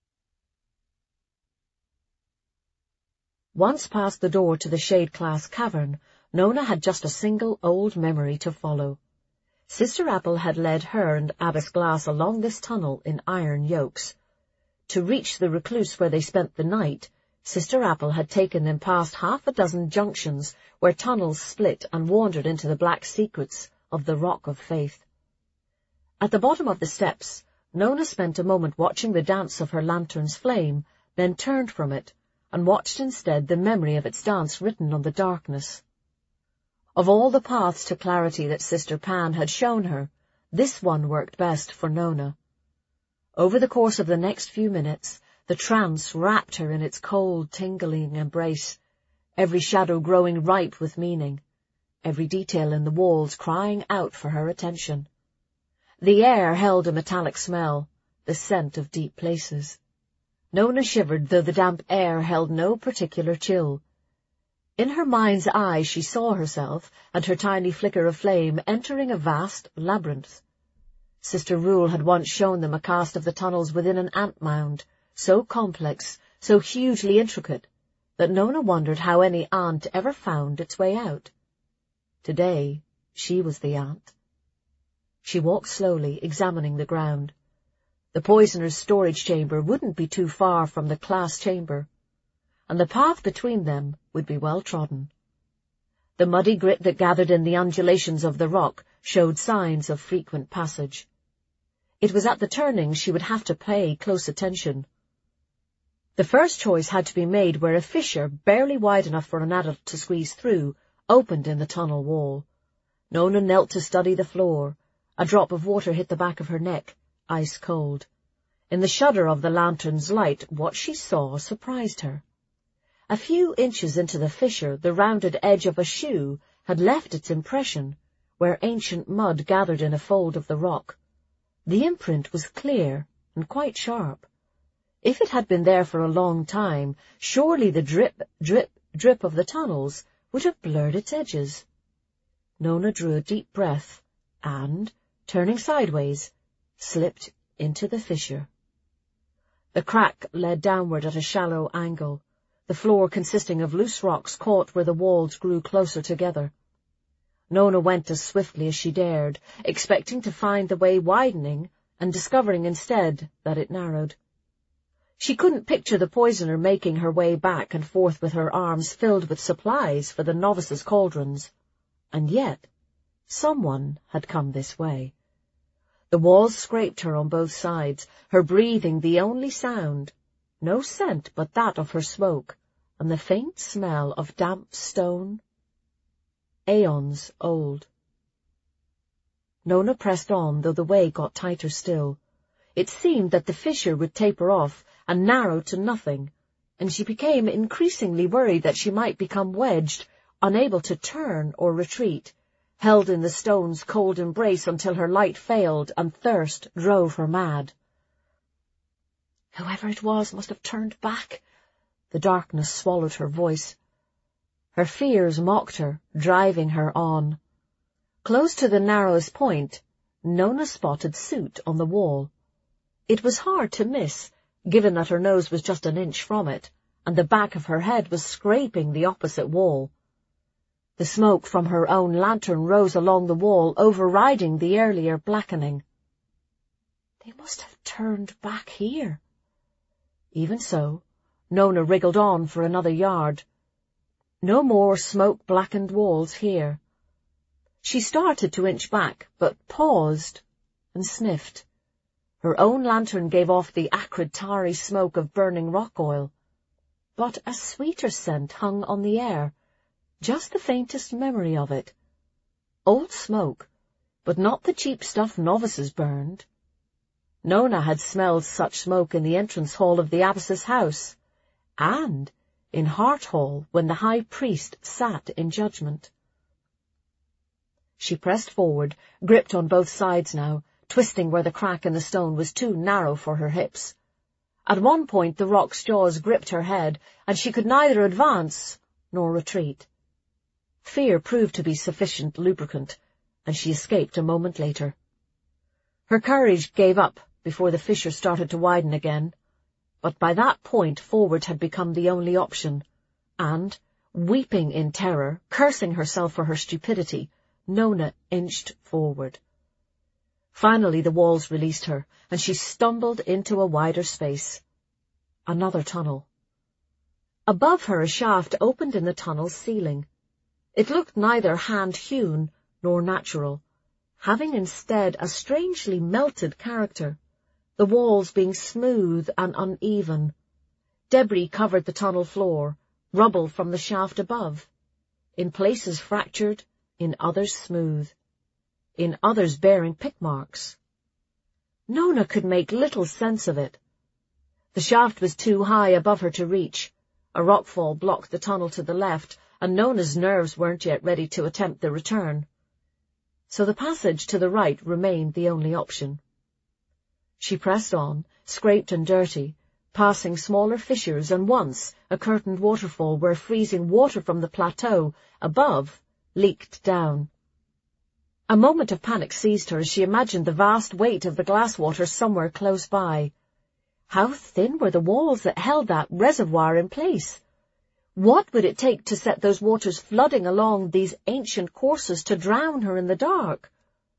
A: Once past the door to the shade-class cavern, Nona had just a single old memory to follow. Sister Apple had led her and Abbess Glass along this tunnel in iron yokes. To reach the recluse where they spent the night, Sister Apple had taken them past 6 junctions where tunnels split and wandered into the black secrets of the Rock of Faith. At the bottom of the steps, Nona spent a moment watching the dance of her lantern's flame, then turned from it, and watched instead the memory of its dance written on the darkness. Of all the paths to clarity that Sister Pan had shown her, this one worked best for Nona. Over the course of the next few minutes, the trance wrapped her in its cold, tingling embrace, every shadow growing ripe with meaning, every detail in the walls crying out for her attention. The air held a metallic smell, the scent of deep places. Nona shivered, though the damp air held no particular chill. In her mind's eye she saw herself and her tiny flicker of flame entering a vast labyrinth. Sister Rule had once shown them a cast of the tunnels within an ant-mound, so complex, so hugely intricate, that Nona wondered how any ant ever found its way out. Today she was the ant. She walked slowly, examining the ground. The poisoner's storage chamber wouldn't be too far from the class chamber, and the path between them would be well trodden. The muddy grit that gathered in the undulations of the rock showed signs of frequent passage. It was at the turnings she would have to pay close attention. The first choice had to be made where a fissure, barely wide enough for an adult to squeeze through, opened in the tunnel wall. Nona knelt to study the floor. A drop of water hit the back of her neck, ice cold. In the shudder of the lantern's light, what she saw surprised her. A few inches into the fissure, the rounded edge of a shoe had left its impression, where ancient mud gathered in a fold of the rock. The imprint was clear and quite sharp. If it had been there for a long time, surely the drip, drip, drip of the tunnels would have blurred its edges. Nona drew a deep breath and, turning sideways, slipped into the fissure. The crack led downward at a shallow angle, the floor consisting of loose rocks caught where the walls grew closer together. Nona went as swiftly as she dared, expecting to find the way widening and discovering instead that it narrowed. She couldn't picture the poisoner making her way back and forth with her arms filled with supplies for the novices' cauldrons. And yet, someone had come this way. The walls scraped her on both sides, her breathing the only sound, no scent but that of her smoke, and the faint smell of damp stone. Aeons old. Nona pressed on, though the way got tighter still. It seemed that the fissure would taper off and narrow to nothing, and she became increasingly worried that she might become wedged, unable to turn or retreat, held in the stone's cold embrace until her light failed and thirst drove her mad. Whoever it was must have turned back. The darkness swallowed her voice. Her fears mocked her, driving her on. Close to the narrowest point, Nona spotted soot on the wall. It was hard to miss, given that her nose was just an inch from it, and the back of her head was scraping the opposite wall. The smoke from her own lantern rose along the wall, overriding the earlier blackening. They must have turned back here. Even so, Nona wriggled on for another yard. No more smoke-blackened walls here. She started to inch back, but paused and sniffed. Her own lantern gave off the acrid, tarry smoke of burning rock oil. But a sweeter scent hung on the air, just the faintest memory of it. Old smoke, but not the cheap stuff novices burned. Nona had smelled such smoke in the entrance hall of the abbess's house, and in Hart Hall when the high priest sat in judgment. She pressed forward, gripped on both sides now, twisting where the crack in the stone was too narrow for her hips. At one point the rock's jaws gripped her head, and she could neither advance nor retreat. Fear proved to be sufficient lubricant, and she escaped a moment later. Her courage gave up before the fissure started to widen again, but by that point forward had become the only option, and, weeping in terror, cursing herself for her stupidity, Nona inched forward. Finally the walls released her, and she stumbled into a wider space. Another tunnel. Above her a shaft opened in the tunnel's ceiling. It looked neither hand-hewn nor natural, having instead a strangely melted character, the walls being smooth and uneven. Debris covered the tunnel floor, rubble from the shaft above, in places fractured, in others smooth, in others bearing pick marks. Nona could make little sense of it. The shaft was too high above her to reach. A rockfall blocked the tunnel to the left, and Nona's nerves weren't yet ready to attempt the return. So the passage to the right remained the only option. She pressed on, scraped and dirty, passing smaller fissures and once a curtained waterfall where freezing water from the plateau above leaked down. A moment of panic seized her as she imagined the vast weight of the glass water somewhere close by. How thin were the walls that held that reservoir in place? What would it take to set those waters flooding along these ancient courses to drown her in the dark?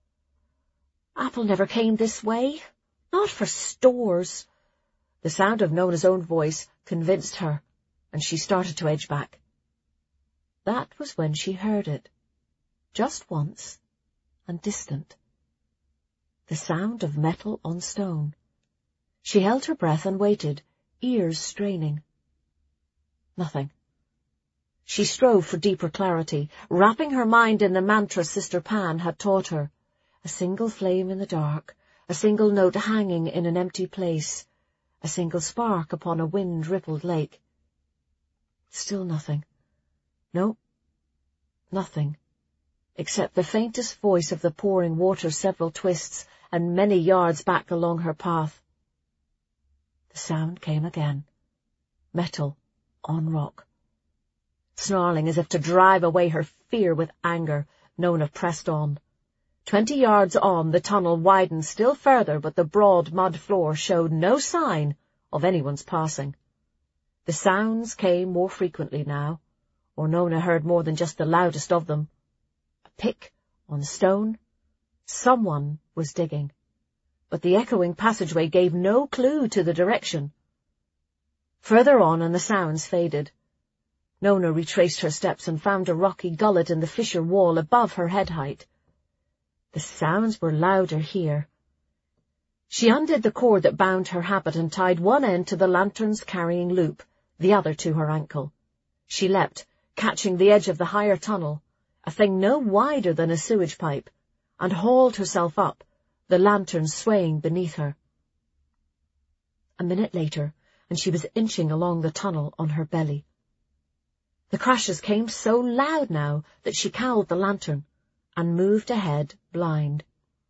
A: Apple never came this way. Not for stores. The sound of Nona's own voice convinced her, and she started to edge back. That was when she heard it. Just once, and distant. The sound of metal on stone. She held her breath and waited, ears straining. Nothing. She strove for deeper clarity, wrapping her mind in the mantra Sister Pan had taught her. A single flame in the dark, a single note hanging in an empty place, a single spark upon a wind-rippled lake. Still nothing. No, nothing, except the faintest voice of the pouring water several twists and many yards back along her path. The sound came again. Metal on rock. Snarling as if to drive away her fear with anger, Nona pressed on. 20 yards on, the tunnel widened still further, but the broad mud floor showed no sign of anyone's passing. The sounds came more frequently now, or Nona heard more than just the loudest of them. A pick on stone. Someone was digging, but the echoing passageway gave no clue to the direction. Further on, and the sounds faded. Nona retraced her steps and found a rocky gullet in the fissure wall above her head height. The sounds were louder here. She undid the cord that bound her habit and tied one end to the lantern's carrying loop, the other to her ankle. She leapt, catching the edge of the higher tunnel, a thing no wider than a sewage pipe, and hauled herself up, the lantern swaying beneath her. A minute later, and she was inching along the tunnel on her belly. The crashes came so loud now that she cowled the lantern and moved ahead blind.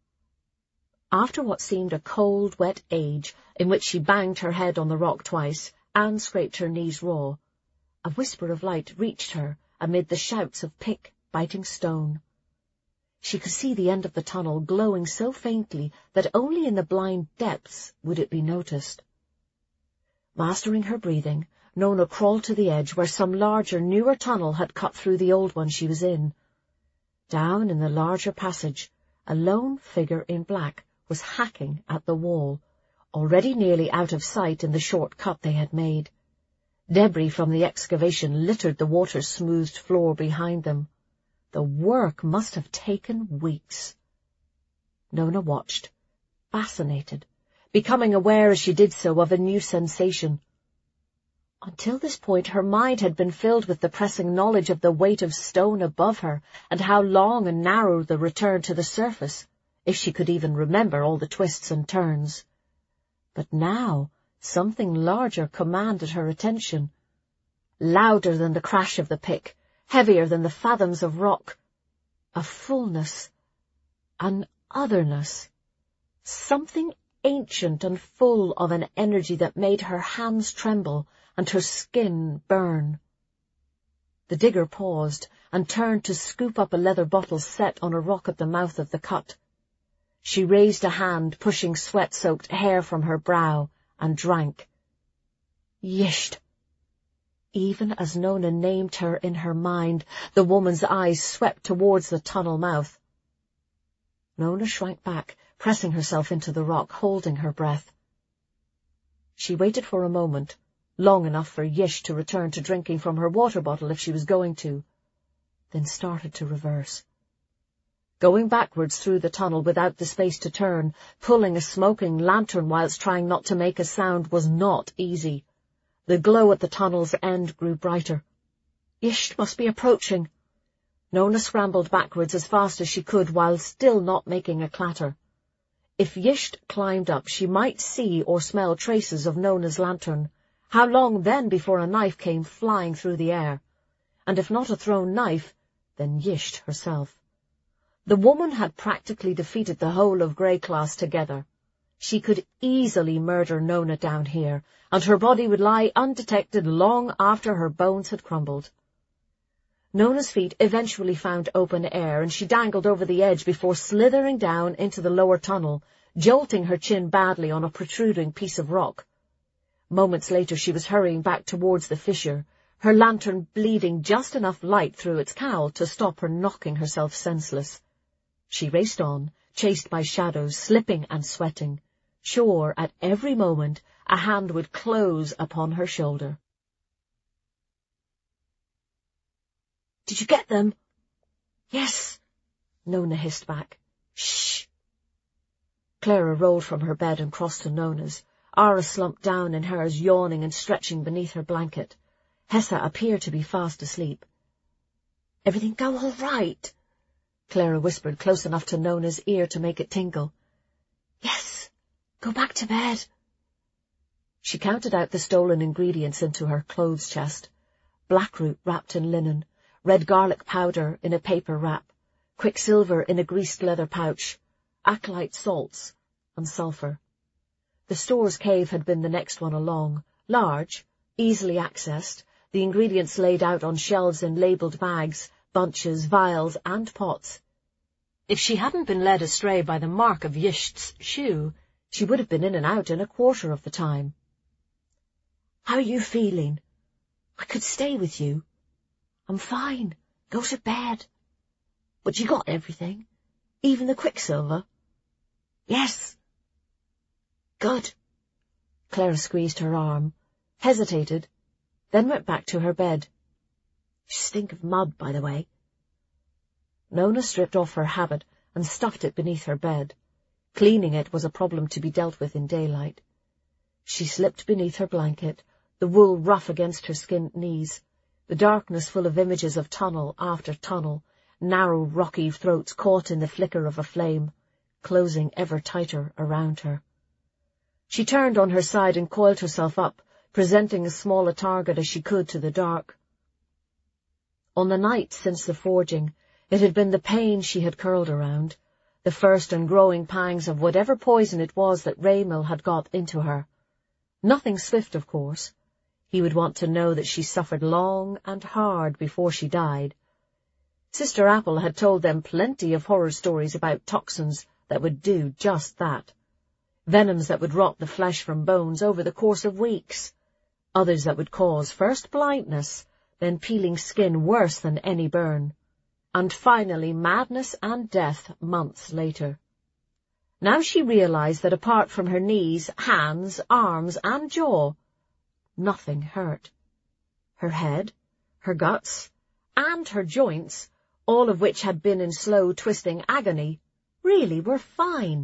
A: After what seemed a cold, wet age, in which she banged her head on the rock twice and scraped her knees raw, a whisper of light reached her amid the shouts of pick biting stone. She could see the end of the tunnel glowing so faintly that only in the blind depths would it be noticed. Mastering her breathing, Nona crawled to the edge where some larger, newer tunnel had cut through the old one she was in. Down in the larger passage, a lone figure in black was hacking at the wall, already nearly out of sight in the short cut they had made. Debris from the excavation littered the water-smoothed floor behind them. The work must have taken weeks. Nona watched, fascinated, becoming aware as she did so of a new sensation. Until this point her mind had been filled with the pressing knowledge of the weight of stone above her, and how long and narrow the return to the surface, if she could even remember all the twists and turns. But now something larger commanded her attention. Louder than the crash of the pick, heavier than the fathoms of rock. A fullness, an otherness, something ancient and full of an energy that made her hands tremble and her skin burn. The digger paused and turned to scoop up a leather bottle set on a rock at the mouth of the cut. She raised a hand, pushing sweat-soaked hair from her brow, and drank. Yisht! Even as Nona named her in her mind, the woman's eyes swept towards the tunnel mouth. Nona shrank back, pressing herself into the rock, holding her breath. She waited for a moment, long enough for Yish to return to drinking from her water bottle if she was going to, then started to reverse. Going backwards through the tunnel without the space to turn, pulling a smoking lantern whilst trying not to make a sound was not easy. The glow at the tunnel's end grew brighter. Yish must be approaching. Nona scrambled backwards as fast as she could while still not making a clatter. If Yisht climbed up, she might see or smell traces of Nona's lantern. How long then before a knife came flying through the air? And if not a thrown knife, then Yisht herself. The woman had practically defeated the whole of Grey Class together. She could easily murder Nona down here, and her body would lie undetected long after her bones had crumbled. Nona's feet eventually found open air, and she dangled over the edge before slithering down into the lower tunnel, jolting her chin badly on a protruding piece of rock. Moments later she was hurrying back towards the fissure, her lantern bleeding just enough light through its cowl to stop her knocking herself senseless. She raced on, chased by shadows, slipping and sweating, sure at every moment a hand would close upon her shoulder. "Did you get them?" "Yes," Nona hissed back. "Shh." Clara rolled from her bed and crossed to Nona's, Ara slumped down in hers, yawning and stretching beneath her blanket. Hessa appeared to be fast asleep. "Everything go all right?" Clara whispered close enough to Nona's ear to make it tingle. "Yes. Go back to bed." She counted out the stolen ingredients into her clothes chest. Blackroot wrapped in linen, red garlic powder in a paper wrap, quicksilver in a greased leather pouch, acolyte salts, and sulphur. The store's cave had been the next one along, large, easily accessed, the ingredients laid out on shelves in labelled bags, bunches, vials, and pots. If she hadn't been led astray by the mark of Yisht's shoe, she would have been in and out in a quarter of the time. "How are you feeling? I could stay with you." "I'm fine. Go to bed." "But you got everything? Even the quicksilver?" "Yes." "Good." Clara squeezed her arm, hesitated, then went back to her bed. "You stink of mud, by the way." Nona stripped off her habit and stuffed it beneath her bed. Cleaning it was a problem to be dealt with in daylight. She slipped beneath her blanket, the wool rough against her skinned knees, the darkness full of images of tunnel after tunnel, narrow rocky throats caught in the flicker of a flame, closing ever tighter around her. She turned on her side and coiled herself up, presenting as small a target as she could to the dark. On the night since the forging, it had been the pain she had curled around, the first and growing pangs of whatever poison it was that Raymil had got into her. Nothing swift, of course. He would want to know that she suffered long and hard before she died. Sister Apple had told them plenty of horror stories about toxins that would do just that. Venoms that would rot the flesh from bones over the course of weeks. Others that would cause first blindness, then peeling skin worse than any burn, and finally madness and death months later. Now she realized that apart from her knees, hands, arms, and jaw, nothing hurt. Her head, her guts, and her joints, all of which had been in slow twisting agony, really were fine.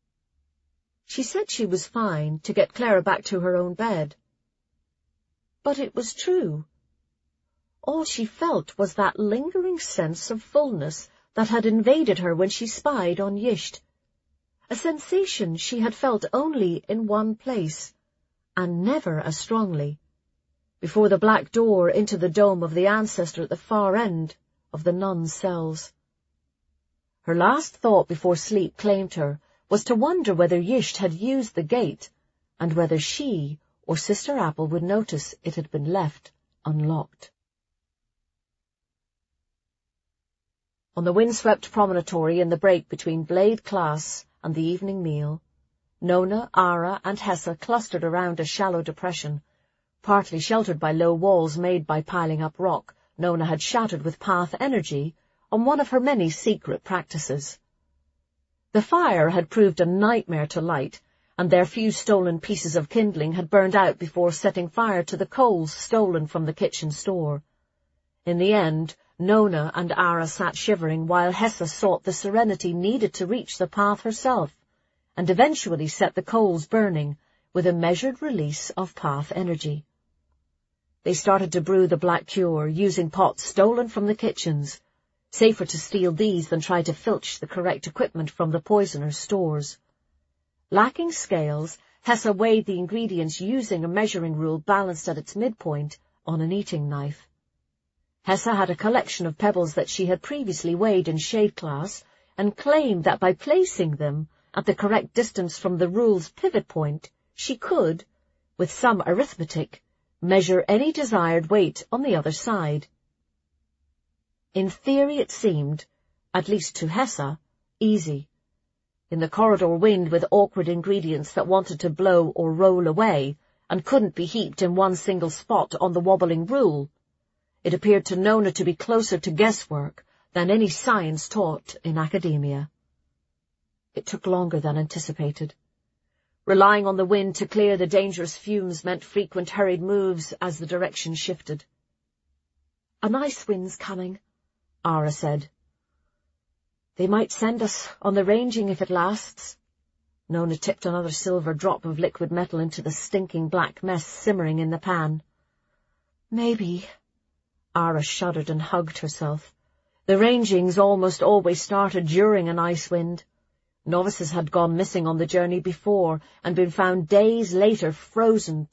A: She said she was fine to get Clara back to her own bed. But it was true. All she felt was that lingering sense of fullness that had invaded her when she spied on Yisht, a sensation she had felt only in one place, and never as strongly, before the black door into the dome of the ancestor at the far end of the nuns' cells. Her last thought before sleep claimed her was to wonder whether Yisht had used the gate, and whether she or Sister Apple would notice it had been left unlocked. On the windswept promontory in the break between Blade class and the evening meal, Nona, Ara, and Hessa clustered around a shallow depression, partly sheltered by low walls made by piling up rock Nona had shattered with path energy on one of her many secret practices. The fire had proved a nightmare to light, and their few stolen pieces of kindling had burned out before setting fire to the coals stolen from the kitchen store. In the end, Nona and Ara sat shivering while Hessa sought the serenity needed to reach the path herself, and eventually set the coals burning with a measured release of path energy. They started to brew the black cure, using pots stolen from the kitchens. Safer to steal these than try to filch the correct equipment from the poisoner's stores. Lacking scales, Hessa weighed the ingredients using a measuring rule balanced at its midpoint on an eating knife. Hessa had a collection of pebbles that she had previously weighed in shade class, and claimed that by placing them at the correct distance from the rule's pivot point, she could, with some arithmetic, measure any desired weight on the other side. In theory it seemed, at least to Hessa, easy. In the corridor wind with awkward ingredients that wanted to blow or roll away, and couldn't be heaped in one single spot on the wobbling rule, it appeared to Nona to be closer to guesswork than any science taught in academia. It took longer than anticipated. Relying on the wind to clear the dangerous fumes meant frequent hurried moves as the direction shifted. "A nice wind's coming," Ara said. "They might send us on the ranging if it lasts." Nona tipped another silver drop of liquid metal into the stinking black mess simmering in the pan. Maybe. Ara shuddered and hugged herself. The rangings almost always started during an ice wind. Novices had gone missing on the journey before and been found days later frozen